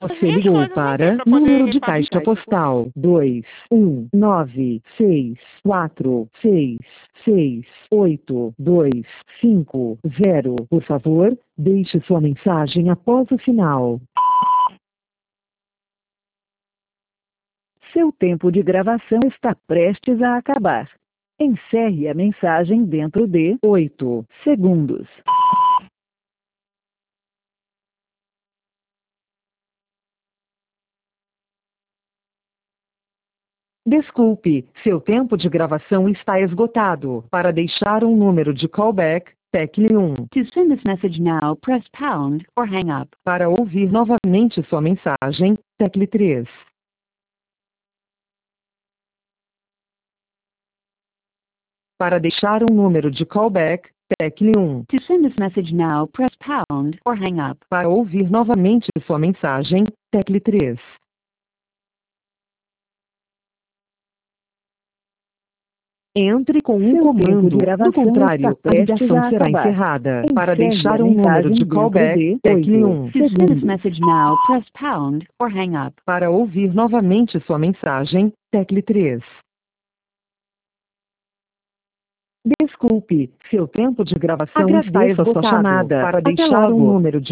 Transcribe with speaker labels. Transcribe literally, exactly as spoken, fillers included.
Speaker 1: Você ligou para número de caixa postal dois um nove seis quatro seis seis oito dois cinco zero. Por favor, deixe sua mensagem após o sinal. Seu tempo de gravação está prestes a acabar. Encerre a mensagem dentro de oito segundos. Desculpe, seu tempo de gravação está esgotado. Para deixar um número de callback, tecle um. To send this message now, press pound or hang up. Para ouvir novamente sua mensagem, tecle três. Para deixar um número de callback, tecle um. To send this message now, press pound or hang up. Para ouvir novamente sua mensagem, tecle três. Entre com um
Speaker 2: Seu tempo
Speaker 1: comando,
Speaker 2: de gravação
Speaker 1: do contrário,
Speaker 2: está
Speaker 1: a
Speaker 2: prestes
Speaker 1: ligação
Speaker 2: a
Speaker 1: será
Speaker 2: acabar.
Speaker 1: encerrada. Para
Speaker 2: Encerre
Speaker 1: deixar
Speaker 2: a
Speaker 1: um número de
Speaker 2: mensagem dentro
Speaker 1: callback,
Speaker 2: de
Speaker 1: tecle
Speaker 2: oito
Speaker 1: um.
Speaker 2: segundos.
Speaker 1: To send this message now, press pound or hang up. Para ouvir novamente sua mensagem, tecle três. Desculpe, seu tempo de gravação está esgotado. Para deixar um número de